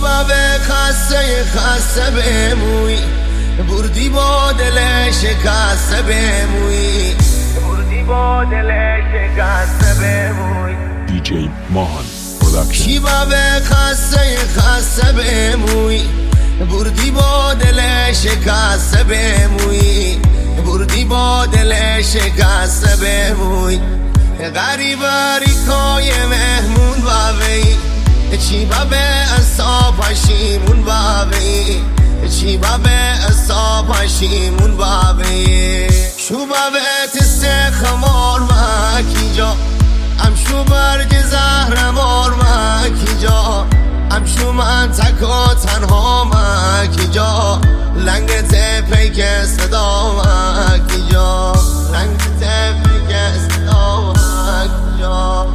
شوبا به خسته بموی بردی با دل شکسته بموی بردی با دل شکسته بموی دیجی ماهان پروداکشن شوبا به خسته بموی بردی با دل شکسته بموی بردی با دل شکسته بموی غریباری کای مهمون باوی چی با به اصا پشیمون باوی چی با به اصا پشیمون باوی شو با به تست خمار مکی جا ام شو برگ زهر مار مکی جا ام شو من تک و تنها مکی جا لنگ پیک صدا مکی جا لنگ پیک صدا مکی جا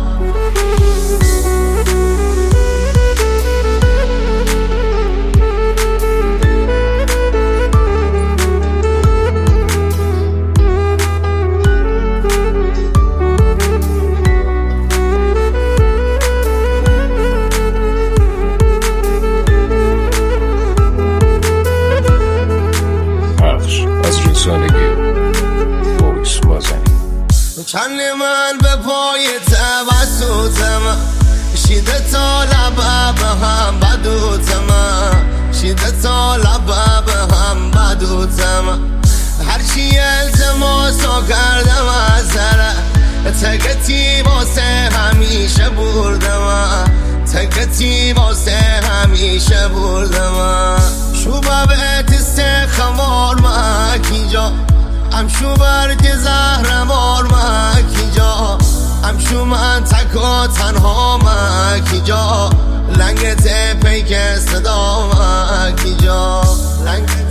چند من به پای توسطم شیده تا لبه به هم بدوتم شیده تا لبه به هم بدوتم هرچی التماسا کردم از سره تکتی واسه همیشه بردم تکتی واسه همیشه بردم شوبا به تست خمار مکی جا ام شو برگ زهر مار مکی جا ام شو من تک و تنها مکی جا لنگ پیک صدا مکی جا لنگ